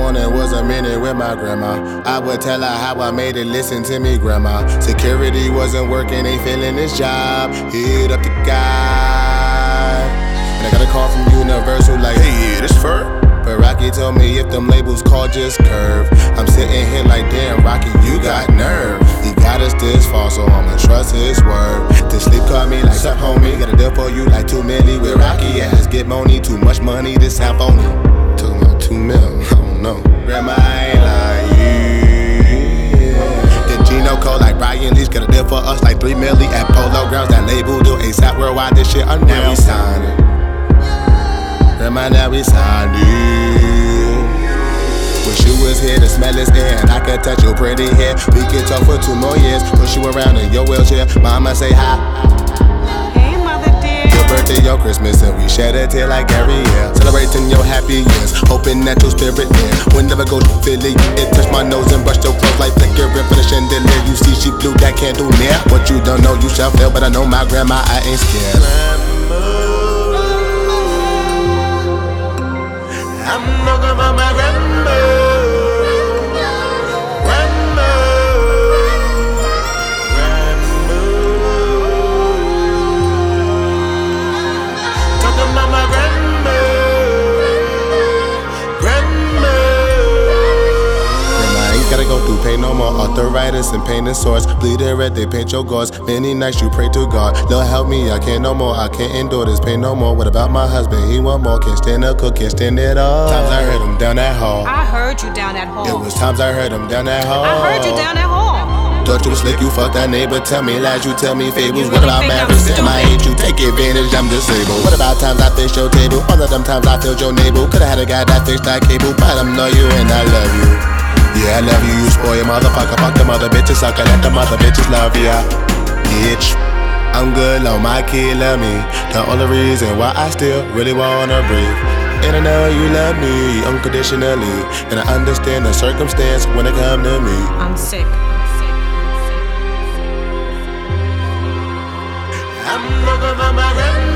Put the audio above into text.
morning was a minute with my grandma. I would tell her how I made it, listen to me, grandma. Security wasn't working, ain't feeling this job. Hit up the guy, and I got a call from Universal like, hey, yeah, this fur. But Rocky told me if them labels call, just curve. I'm sitting here like, damn, Rocky, you got nerve. He got us this far, so I'ma trust his word. This sleep called me like, sup, homie, got a deal for you like 2 milli. Where Rocky ass get money, too much money, this sound phony. Talking about 2 mil, I don't know. Grandma ain't like you. The Gino code like Brian Leach, got a deal for us like 3 milli at Polo Grounds. That label do ASAP Worldwide, this shit unreal. Now we signing. Grandma, now we signed it. Wish you was here to smell this air, and I could touch your pretty hair. We could talk for 2 more years, push you around in your wheelchair. Mama say hi. Hey, mother dear. Your birthday, your Christmas, and we shed a tear like every year. Celebrating your happy years, hoping that your spirit near. Whenever go to Philly, it touch my nose and brush your clothes like flickering for the chandelier. You see she blew that candle near. What you don't know, you shall feel, but I know my grandma, I ain't scared. I'm looking for my grandma. Grandma. Grandma. Talking about my grandma. Grandma. Grandma ain't gotta go through pain no more. Arthritis and pain and sores. Bleeding red, they paint your gauze. Many nights you pray to God. Lord help me, I can't no more. I can't endure this pain no more. What about my husband? He want more. Can't stand up, cook, can't stand it all. Times I heard him down that hall. I heard you down that hall. It was times I heard him down that hall. I heard you down that hall. Thought you was slick, you fucked that neighbor. Tell me lies, you tell me fables. You What really about think I'm marriage? Damn, I stupid? hate you, take advantage, I'm disabled. What about times I fixed your table? All of them times I filled your navel. Could've had a guy that fixed that cable, but I'm know you and I love you. Yeah, I love you, you spoil your motherfucker. Fuck the mother bitches, sucker, let the mother bitches love ya. Bitch, I'm good, long my kid love me. The only reason why I still really wanna breathe. And I know you love me unconditionally, and I understand the circumstance when it come to me. I'm sick. I'm looking for my grandma.